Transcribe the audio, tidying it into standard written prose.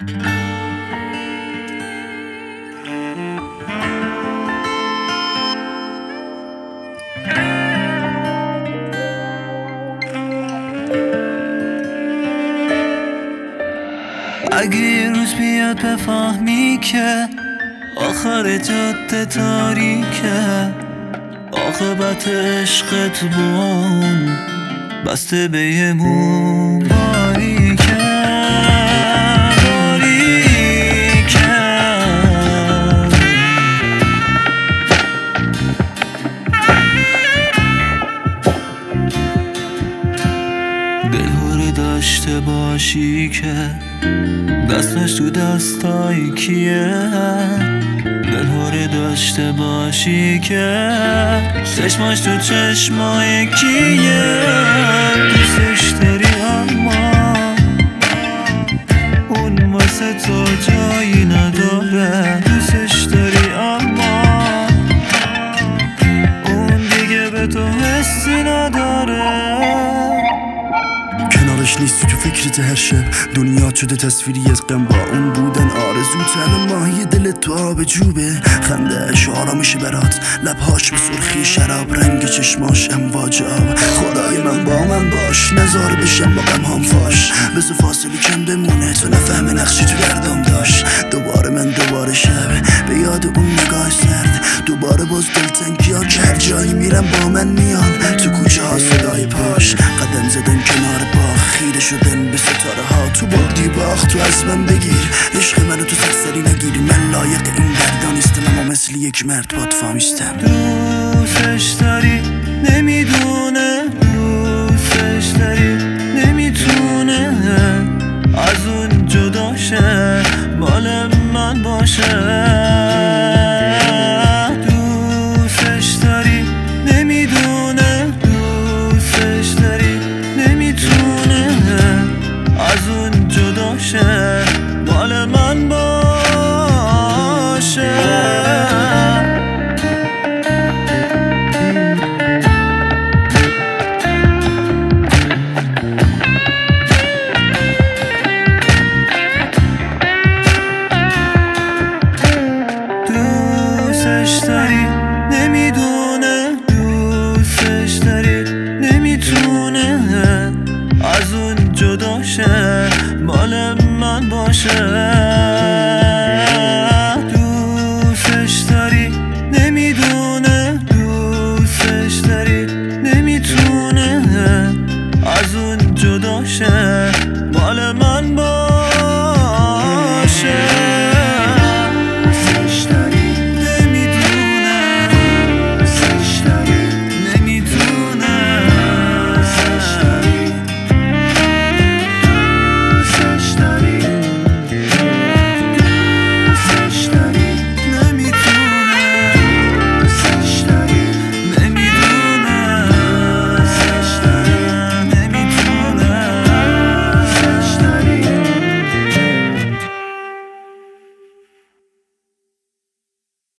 اگه یه روز بیاد بفهمی که آخر جاده تاریکه، عاقبت عشقت بون بسته به یه موم باریکه دلهوره داشته باشی که دستش تو دستای کیه، دلهوره داشته باشی که چشماش تو چشمای کیه. دوستش داری اما اون واسه تو جایی نداره، دوستش داری اما اون دیگه به تو حسی نداره. کنارش نیستی تو فکرت هر شب، دنیا شده تصویری از غم با اون بودن آرزوت. الان ماهی دلت تو آب جوبه، خنده‌اش آرامشه برات، لبهاش به سرخی شراب، رنگ چشماش امواج آب. خدای من با من باش، نزار بشم با غمهام فاش، بذار فاصله کم بمونه تو نفهم نقشی تو گردام داشت. دوباره شب به یاد اون نگاه سرد، دوباره باز دلتنگی ها که هر جایی میرم با من میان. تو کوچه ها صدای پاش، قدم زدن کنار باغ، خیره شدن به ستاره ها. تو بردی باخت تو از من بگیر، عشق منو تو سرسری نگیری. من لایق این دردا نیستم اما مثل یک مرد باد فامیستم. دوستش داری نمیدونه، دوستش داری نمیتونه از اون جدا شه، مال من باشه. دوستش داری نمیدونه، دوستش داری نمیتونه از اون جدا شه، مال من باشه. دوستش داری نمیدونه، دوستش داری نمیتونه از اون جدا شه، مال من باشه.